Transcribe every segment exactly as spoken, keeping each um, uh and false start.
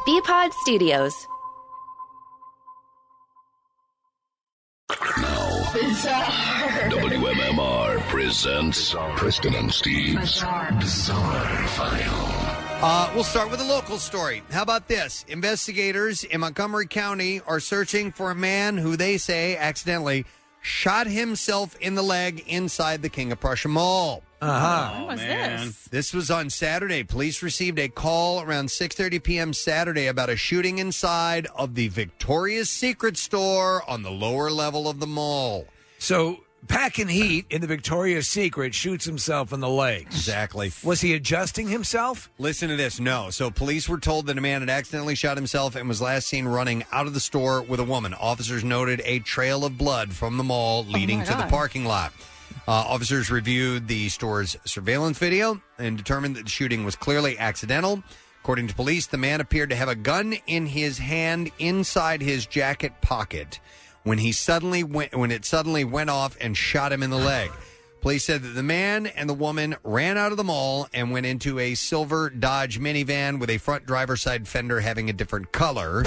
B-Pod Studios. Now, W M M R presents Preston and Steve's Bizarre File. Uh, we'll start with a local story. How about this? Investigators in Montgomery County are searching for a man who they say accidentally shot himself in the leg inside the King of Prussia Mall. Uh-huh. When was this? This was on Saturday. Police received a call around six thirty p.m. Saturday about a shooting inside of the Victoria's Secret store on the lower level of the mall. So, packing heat in the Victoria's Secret shoots himself in the legs. Exactly. Was he adjusting himself? Listen to this. No. So police were told that a man had accidentally shot himself and was last seen running out of the store with a woman. Officers noted a trail of blood from the mall leading my to the God. parking lot. Uh, officers reviewed the store's surveillance video and determined that the shooting was clearly accidental. According to police, the man appeared to have a gun in his hand inside his jacket pocket when he suddenly went when it suddenly went off and shot him in the leg. Police said that the man and the woman ran out of the mall and went into a silver Dodge minivan with a front driver's side fender having a different color.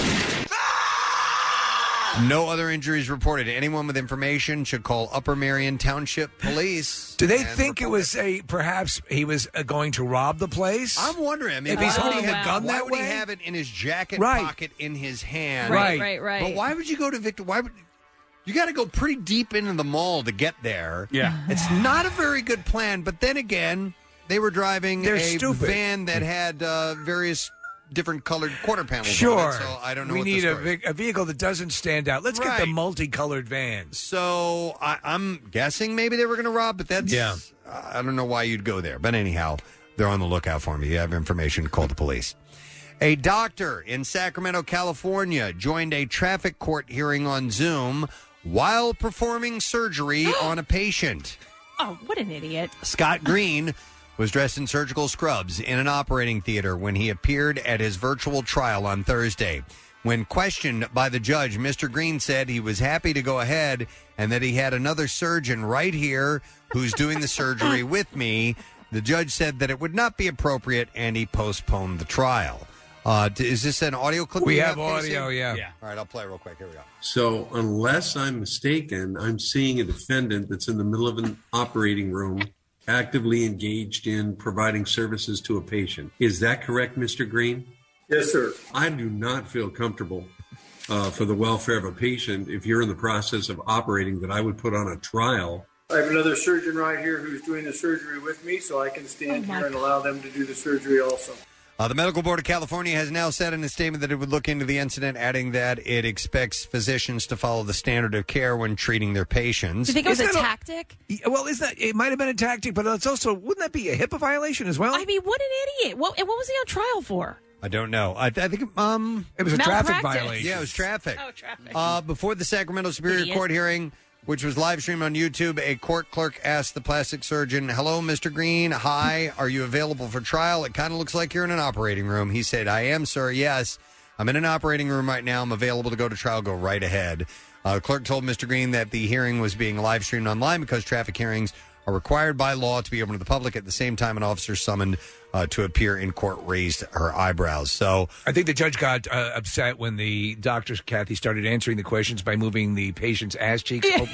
No other injuries reported. Anyone with information should call Upper Marion Township Police. Do they and think it was a perhaps he was uh, going to rob the place? I'm wondering. I mean, if he's why would holding he a have- gun why that would way, he have it in his jacket Right. pocket in his hand? Right, right, right. But why would you go to Victor? Why would you got to go pretty deep into the mall to get there? Yeah, it's not a very good plan. But then again, they were driving They're a stupid. van that had uh, various different colored quarter panels. Sure. on it, so I don't know. We what need the a, story is. ve- a vehicle that doesn't stand out. Let's get the Right. multicolored vans. So I, I'm guessing maybe they were going to rob, but that's Yeah. I don't know why you'd go there. But anyhow, they're on the lookout for me. You have information, call the police. A doctor in Sacramento, California, joined a traffic court hearing on Zoom while performing surgery on a patient. Oh, what an idiot. Scott Green was dressed in surgical scrubs in an operating theater when he appeared at his virtual trial on Thursday. When questioned by the judge, Mister Green said he was happy to go ahead and that he had another surgeon right here who's doing the surgery with me. The judge said that it would not be appropriate and he postponed the trial. Uh, d- is this an audio clip? We you have Casey? audio, yeah. Yeah. All right, I'll play it real quick. Here we go. So, unless I'm mistaken, I'm seeing a defendant that's in the middle of an operating room actively engaged in providing services to a patient. Is that correct, Mister Green? Yes, sir. I do not feel comfortable uh, for the welfare of a patient if you're in the process of operating that I would put on a trial. I have another surgeon right here who's doing the surgery with me, so I can stand here and allow them to do the surgery also. Uh, the Medical Board of California has now said in a statement that it would look into the incident, adding that it expects physicians to follow the standard of care when treating their patients. Do you think it was a Isn't that a- tactic? Yeah, Well, is that it? Might have been a tactic, but it's also wouldn't that be a HIPAA violation as well? I mean, what an idiot. What, and what was he on trial for? I don't know. I, I think um, it was a traffic Malpractice. violation. Yeah, it was traffic. Oh, traffic. Uh, before the Sacramento Superior Idiot. Court hearing, which was live streamed on YouTube, a court clerk asked the plastic surgeon, "Hello, Mister Green. Hi, are you available for trial? It kind of looks like you're in an operating room." He said, "I am, sir. Yes, I'm in an operating room right now. I'm available to go to trial. Go right ahead." Uh, the clerk told Mister Green that the hearing was being live streamed online because traffic hearings are required by law to be open to the public. At the same time, an officer summoned uh, to appear in court raised her eyebrows. So I think the judge got uh, upset when the doctors, Kathy, started answering the questions by moving the patient's ass cheeks open.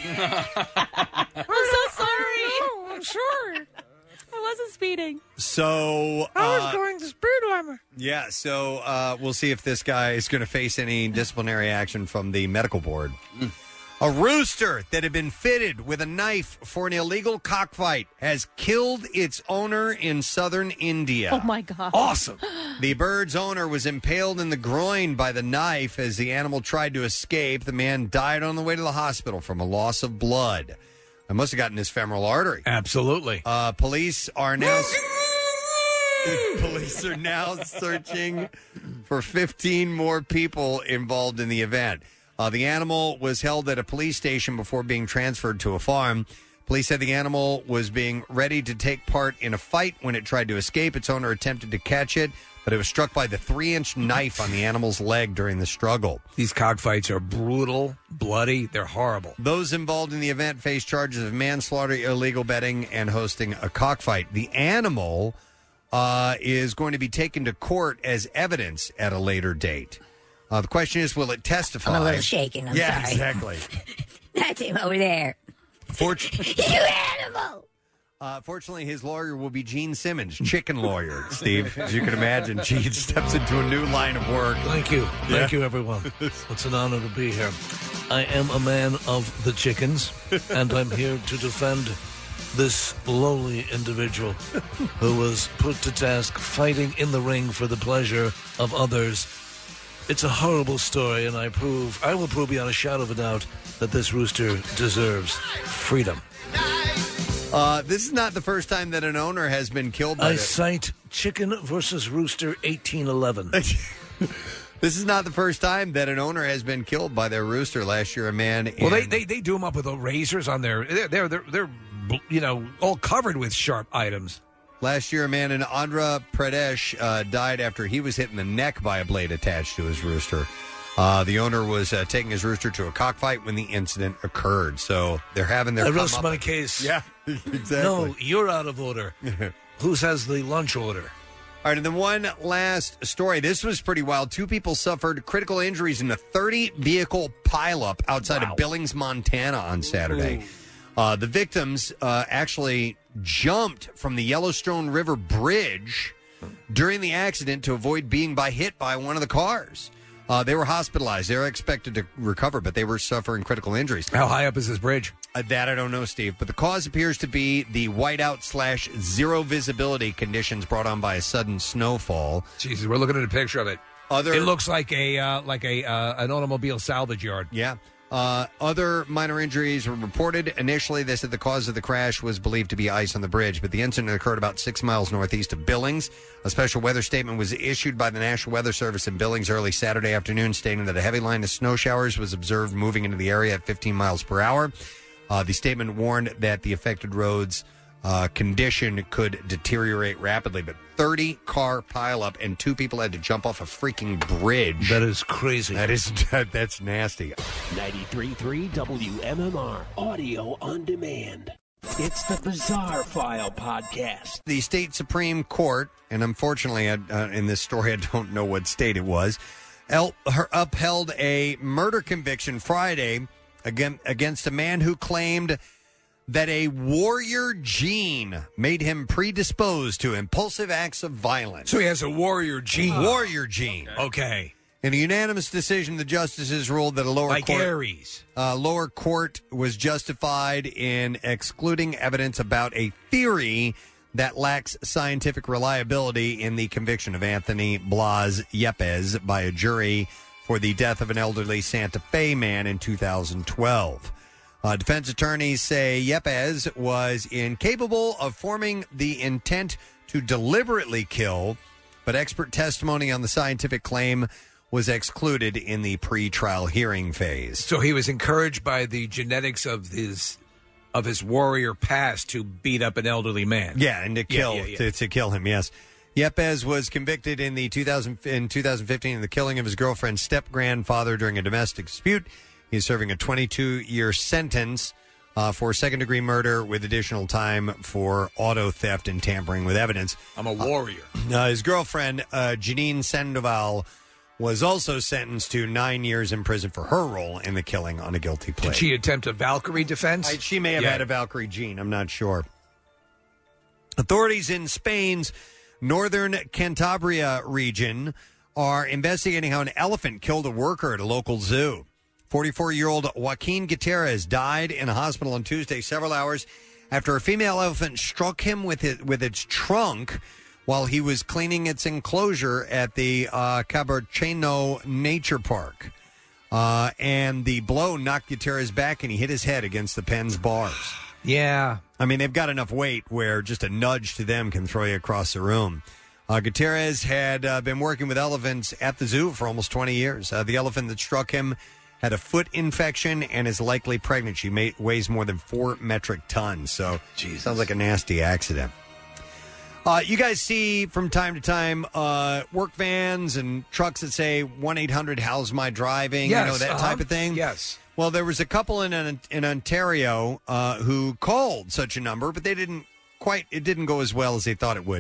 I'm so sorry. I'm sorry. I wasn't speeding. So uh, going to speed limit. yeah, so uh, we'll see if this guy is going to face any disciplinary action from the medical board. A rooster that had been fitted with a knife for an illegal cockfight has killed its owner in southern India. Oh, my God. Awesome. The bird's owner was impaled in the groin by the knife as the animal tried to escape. The man died on the way to the hospital from a loss of blood. I must have gotten his femoral artery. Absolutely. Uh, police are now police are now searching for fifteen more people involved in the event. Uh, the animal was held at a police station before being transferred to a farm. Police said the animal was being ready to take part in a fight when it tried to escape. Its owner attempted to catch it, but it was struck by the three-inch knife on the animal's leg during the struggle. These cockfights are brutal, bloody. They're horrible. Those involved in the event face charges of manslaughter, illegal betting, and hosting a cockfight. The animal uh, is going to be taken to court as evidence at a later date. Uh, the question is, will it testify? I'm a little shaken. I'm yeah, sorry. exactly. That's him over there. Fortunately, you animal. Uh, fortunately, his lawyer will be Gene Simmons, chicken lawyer, Steve. As you can imagine, Gene steps into a new line of work. Thank you. Thank Yeah. you, everyone. It's an honor to be here. I am a man of the chickens, and I'm here to defend this lowly individual who was put to task fighting in the ring for the pleasure of others. It's a horrible story, and I prove, I will prove beyond a shadow of a doubt that this rooster deserves freedom. Uh, this is not the first time that an owner has been killed by I the- cite Chicken versus Rooster eighteen eleven. This is not the first time that an owner has been killed by their rooster. Last year, a man. Well, they, in- they they do them up with the razors on their. They're they're they're, they're you know all covered with sharp items. Last year, a man in Andhra Pradesh uh, died after he was hit in the neck by a blade attached to his rooster. Uh, the owner was uh, taking his rooster to a cockfight when the incident occurred. So they're having their. I come rest up- my case. Yeah, exactly. No, you're out of order. Who has the lunch order? All right, and then one last story. This was pretty wild. Two people suffered critical injuries in a thirty-vehicle pileup outside of Billings, Montana on Saturday. Uh, the victims uh, actually jumped from the Yellowstone River Bridge during the accident to avoid being by hit by one of the cars. Uh, they were hospitalized. They were expected to recover, but they were suffering critical injuries. How high up is this bridge? Uh, that I don't know, Steve. But the cause appears to be the whiteout slash zero visibility conditions brought on by a sudden snowfall. Jesus, we're looking at a picture of it. Other, it looks like a uh, like a uh, an automobile salvage yard. Yeah. Uh, other minor injuries were reported. Initially, they said the cause of the crash was believed to be ice on the bridge, but the incident occurred about six miles northeast of Billings. A special weather statement was issued by the National Weather Service in Billings early Saturday afternoon, stating that a heavy line of snow showers was observed moving into the area at fifteen miles per hour. Uh, the statement warned that the affected roads uh, condition could deteriorate rapidly, but thirty-car pileup and two people had to jump off a freaking bridge. That is crazy. That is that's nasty. ninety-three point three W M M R, audio on demand. It's the Bizarre File Podcast. The state Supreme Court, and unfortunately I, uh, in this story I don't know what state it was, el- her upheld a murder conviction Friday again, against a man who claimed that a warrior gene made him predisposed to impulsive acts of violence. So he has a warrior gene. Warrior gene. Okay. In a unanimous decision, the justices ruled that a lower Like court, Aries. Uh, lower court was justified in excluding evidence about a theory that lacks scientific reliability in the conviction of Anthony Blas Yepes by a jury for the death of an elderly Santa Fe man in two thousand twelve. Uh, defense attorneys say Yepes was incapable of forming the intent to deliberately kill, but expert testimony on the scientific claim was excluded in the pre-trial hearing phase. So he was encouraged by the genetics of his of his warrior past to beat up an elderly man. Yeah, and to kill Yeah, yeah, yeah. To, to kill him. Yes, Yepes was convicted in the two thousand in two thousand fifteen of the killing of his girlfriend's step grandfather during a domestic dispute. He's serving a twenty-two year sentence uh, for second degree murder with additional time for auto theft and tampering with evidence. I'm a warrior. Uh, his girlfriend uh, Janine Sandoval was also sentenced to nine years in prison for her role in the killing on a guilty plea. Did she attempt a Valkyrie defense? I, she may have Yeah. had a Valkyrie gene. I'm not sure. Authorities in Spain's northern Cantabria region are investigating how an elephant killed a worker at a local zoo. forty-four-year-old Joaquin Gutierrez died in a hospital on Tuesday several hours after a female elephant struck him with it, with its trunk while he was cleaning its enclosure at the uh, Cabarcheno Nature Park. Uh, and the blow knocked Gutierrez back, and he hit his head against the pen's bars. Yeah. I mean, they've got enough weight where just a nudge to them can throw you across the room. Uh, Gutierrez had uh, been working with elephants at the zoo for almost twenty years. Uh, the elephant that struck him had a foot infection and is likely pregnant. She may, weighs more than four metric tons. So, Jesus. Sounds like a nasty accident. Uh, you guys see from time to time uh, work vans and trucks that say one eight hundred how's my driving, Yes, you know, that uh-huh. type of thing? Yes. Well, there was a couple in in Ontario uh, who called such a number, but they didn't quite, it didn't go as well as they thought it would.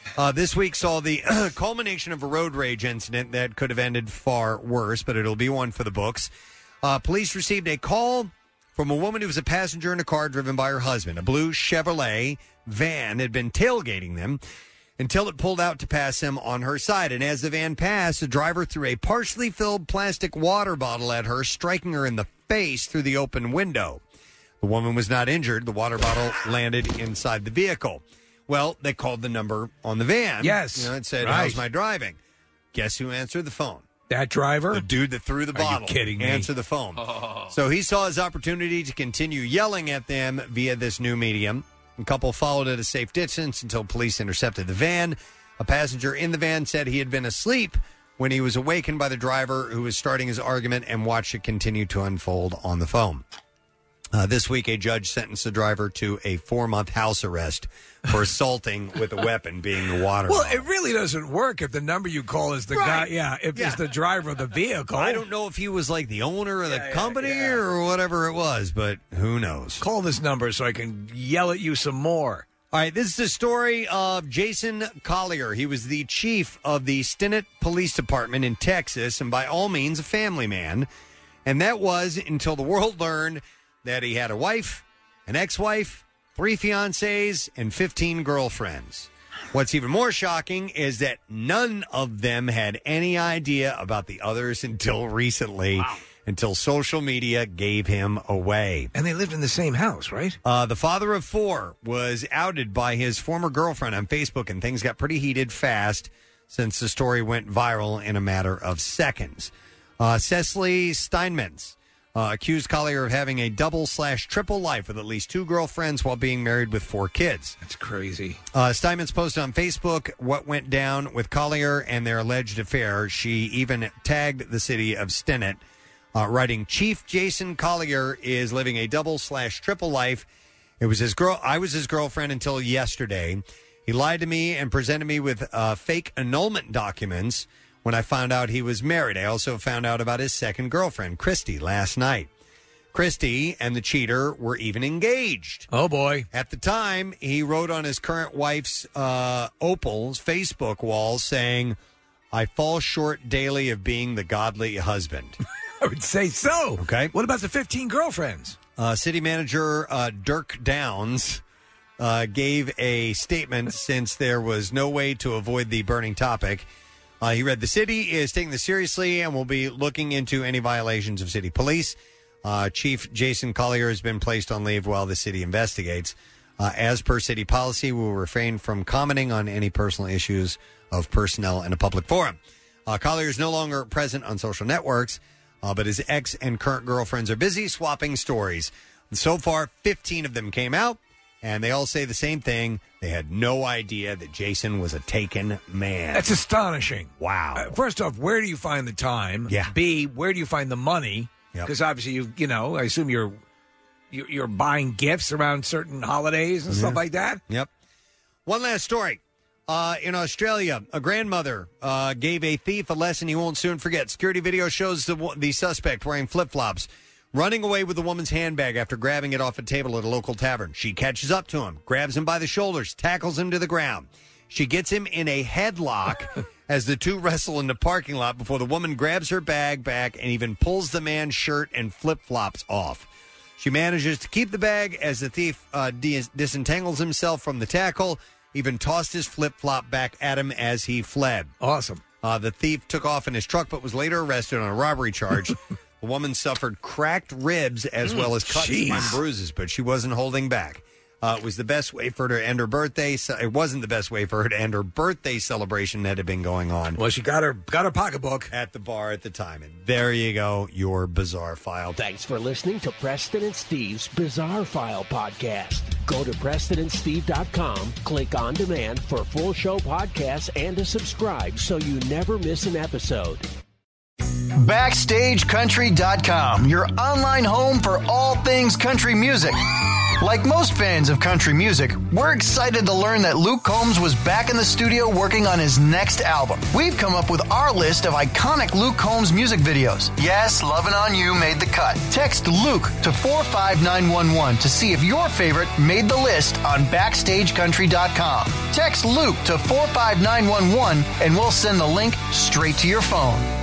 Uh, this week saw the culmination of a road rage incident that could have ended far worse, but it'll be one for the books. Uh, police received a call from a woman who was a passenger in a car driven by her husband. A blue Chevrolet van had been tailgating them until it pulled out to pass him on her side. And as the van passed, the driver threw a partially filled plastic water bottle at her, striking her in the face through the open window. The woman was not injured. The water bottle landed inside the vehicle. Well, they called the number on the van. Yes. You know, it said, right. How's my driving? Guess who answered the phone? That driver? The dude that threw the bottle. Are you kidding me? Answered the phone. Oh. So he saw his opportunity to continue yelling at them via this new medium. The couple followed at a safe distance until police intercepted the van. A passenger in the van said he had been asleep when he was awakened by the driver, who was starting his argument, and watched it continue to unfold on the phone. Uh, this week, a judge sentenced the driver to a four-month house arrest for assaulting with a weapon, being the water Well, bottle. it really doesn't work if the number you call is the Right. guy. Yeah, if Yeah. it's the driver of the vehicle. I don't know if he was like the owner of the Yeah, yeah, company yeah. or whatever it was, but who knows? Call this number so I can yell at you some more. All right, this is the story of Jason Collier. He was the chief of the Stinnett Police Department in Texas, and by all means, a family man. And that was until the world learned that he had a wife, an ex-wife, three fiancés, and fifteen girlfriends. What's even more shocking is that none of them had any idea about the others until recently, wow. until social media gave him away. And they lived in the same house, right? Uh, the father of four was outed by his former girlfriend on Facebook, and things got pretty heated fast since the story went viral in a matter of seconds. Uh, Cecily Steinmetz uh, accused Collier of having a double slash triple life with at least two girlfriends while being married with four kids. That's crazy. Uh, Steinmetz posted on Facebook what went down with Collier and their alleged affair. She even tagged the city of Stinnett, uh, writing, Chief Jason Collier is living a double slash triple life. It was his girl. I was his girlfriend until yesterday. He lied to me and presented me with uh, fake annulment documents when I found out he was married. I also found out about his second girlfriend, Christy, last night. Christy and the cheater were even engaged. Oh, boy. At the time, he wrote on his current wife's uh, Opal's Facebook wall saying, I fall short daily of being the godly husband. I would say so. Okay. What about the fifteen girlfriends? Uh, city manager uh, Dirk Downs uh, gave a statement since there was no way to avoid the burning topic. Uh, he read, the city is taking this seriously and will be looking into any violations of city police. Uh, Chief Jason Collier has been placed on leave while the city investigates. Uh, as per city policy, we will refrain from commenting on any personal issues of personnel in a public forum. Uh, Collier is no longer present on social networks, uh, but his ex and current girlfriends are busy swapping stories. So far, fifteen of them came out, and they all say the same thing. They had no idea that Jason was a taken man. That's astonishing. Wow. Uh, first off, where do you find the time? Yeah. B, where do you find the money? Because Yep. obviously, you you know, I assume you're you're, you're buying gifts around certain holidays and Yeah. stuff like that. Yep. One last story. Uh, in Australia, a grandmother uh, gave a thief a lesson he won't soon forget. Security video shows the, the suspect wearing flip-flops running away with the woman's handbag after grabbing it off a table at a local tavern. She catches up to him, grabs him by the shoulders, tackles him to the ground. She gets him in a headlock as the two wrestle in the parking lot before the woman grabs her bag back and even pulls the man's shirt and flip-flops off. She manages to keep the bag as the thief uh, dis- disentangles himself from the tackle, even tossed his flip-flop back at him as he fled. Awesome. Uh, the thief took off in his truck but was later arrested on a robbery charge. The woman suffered cracked ribs as well as cuts Jeez. and bruises, but she wasn't holding back. Uh, it was the best way for her to end her birthday. So it wasn't the best way for her to end her birthday celebration that had been going on. Well, she got her got her pocketbook at the bar at the time. And there you go, your Bizarre File. Thanks for listening to Preston and Steve's Bizarre File podcast. Go to preston and steve dot com, click on demand for full show podcasts and to subscribe so you never miss an episode. Backstage Country dot com, your online home for all things country music. Like most fans of country music, we're excited to learn that Luke Combs was back in the studio working on his next album. We've come up with our list of iconic Luke Combs music videos. Yes, Lovin' On You made the cut. Text Luke to four five nine one one to see if your favorite made the list on backstage country dot com. Text Luke to four five nine one one and we'll send the link straight to your phone.